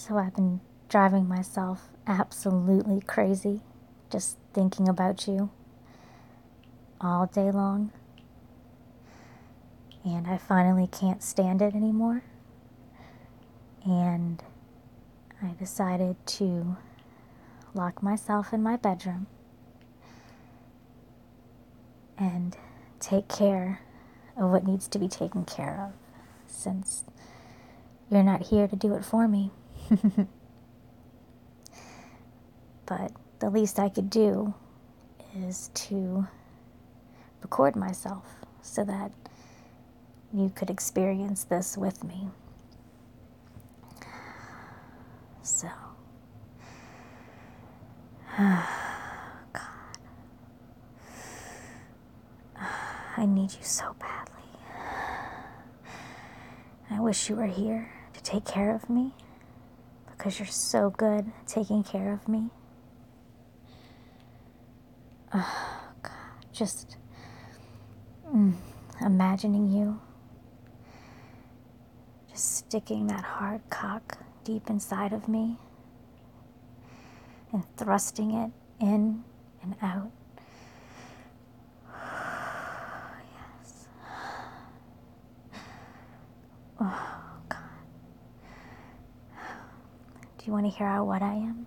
So I've been driving myself absolutely crazy just thinking about you all day long. And I finally can't stand it anymore. And I decided to lock myself in my bedroom and take care of what needs to be taken care of, since you're not here to do it for me. But the least I could do is to record myself so that you could experience this with me. So, God, I need you so badly. I wish you were here to take care of me, because you're so good at taking care of me. Oh, God, just imagining you just sticking that hard cock deep inside of me and thrusting it in and out. Yes. Oh, God. Do you want to hear how wet I am?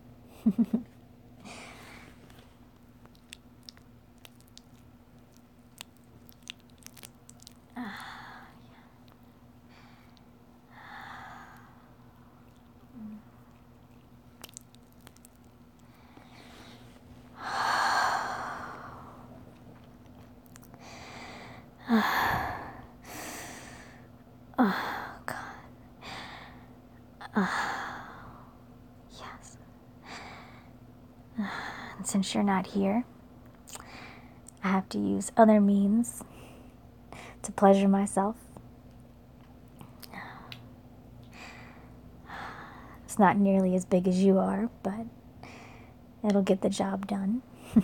Oh, God. Yes. And since you're not here, I have to use other means to pleasure myself. It's not nearly as big as you are, but it'll get the job done.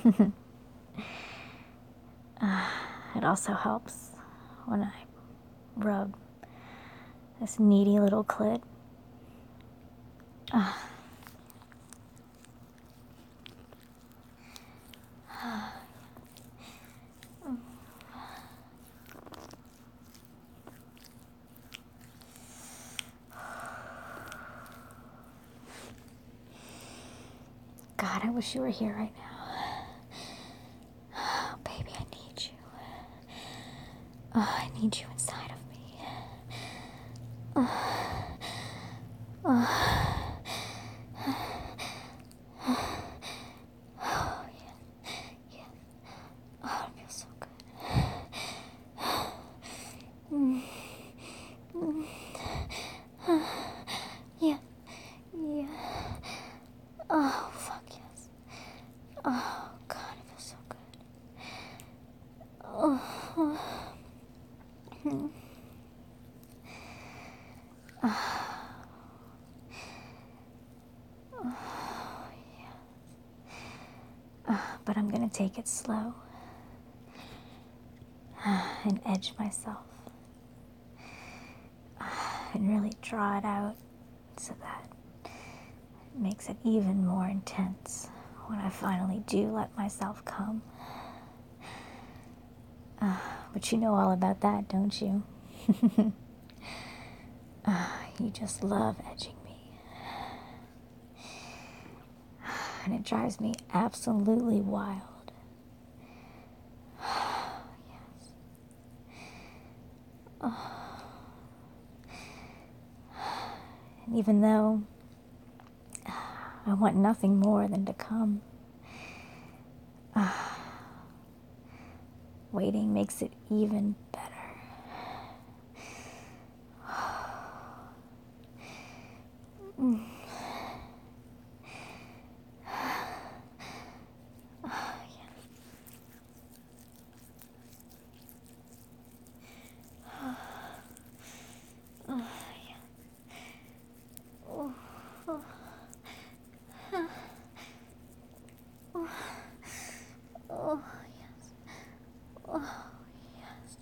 It also helps when I rub this needy little clit. God, I wish you were here right now. Oh, baby, I need you. Oh, I need you inside of me. Oh, yeah. Yeah. Oh, it feels so good. Yeah. Yeah. Oh, fuck yes. Oh, God, it feels so good. Oh. But I'm gonna take it slow and edge myself and really draw it out so that it makes it even more intense when I finally do let myself come. But you know all about that, don't you? You just love edging me. And it drives me absolutely wild. Yes. And even though I want nothing more than to come, waiting makes it even better. Oh, yes. Oh, yes.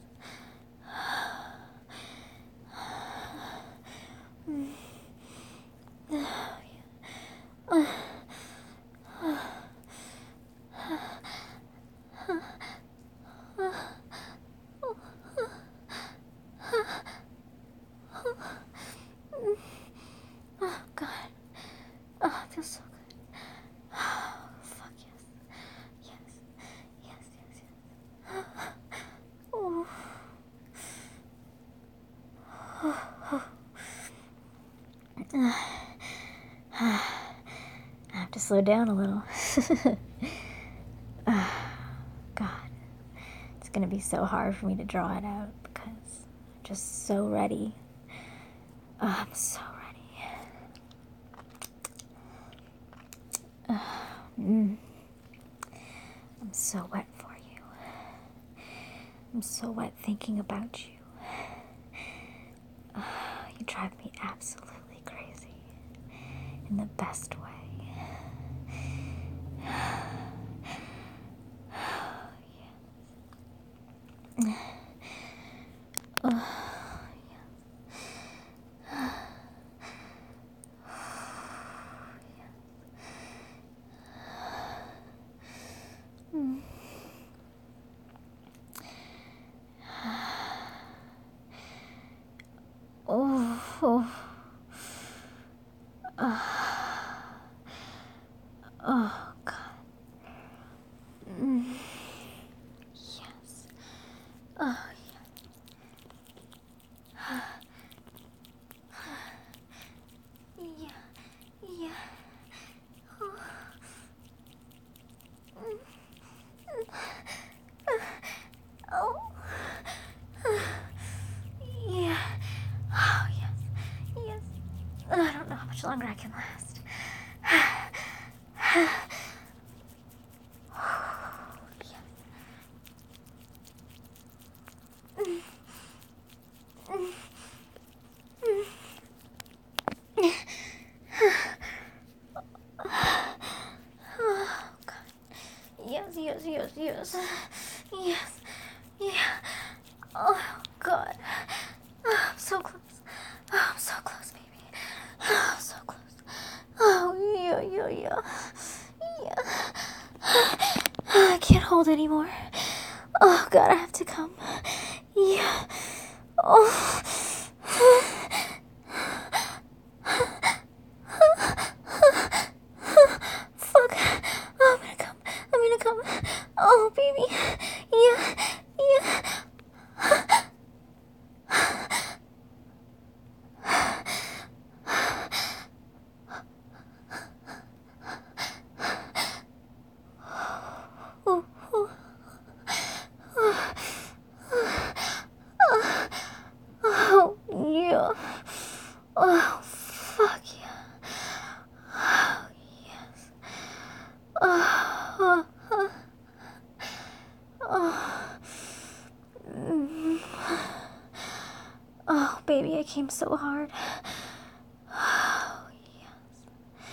slow down a little. God, it's going to be so hard for me to draw it out because I'm just so ready. I'm so ready. I'm so wet for you. I'm so wet thinking about you. You drive me absolutely crazy in the best way. Oh, God. Yes. Oh, yeah. Yeah. Oh. Yeah. Oh, yes. Yes. I don't know how much longer I can last. Oh, God. Yes, yes, yes, yes. Yes. Yeah. Oh, God. Oh, I'm so close. Oh, I'm so close, baby. Oh, I'm so close. Oh, yeah, yeah, yeah. Yeah. I can't hold anymore. Oh, God, I have to come. Yeah. Oh. Fuck. Oh, I'm gonna come. I'm gonna come. Oh, baby. Yeah. Yeah. Oh, oh, oh, yeah. Oh, fuck yeah. Oh, yes. Oh, oh, mm. Oh, baby, I came so hard. Oh, yes.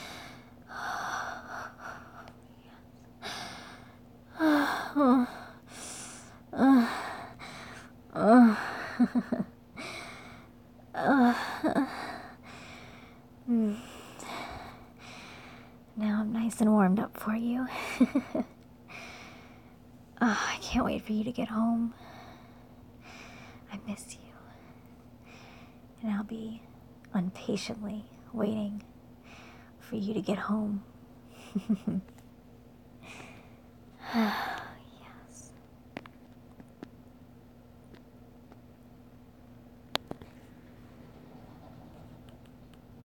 Oh, now I'm nice and warmed up for you. I can't wait for you to get home. I miss you. And I'll be impatiently waiting for you to get home.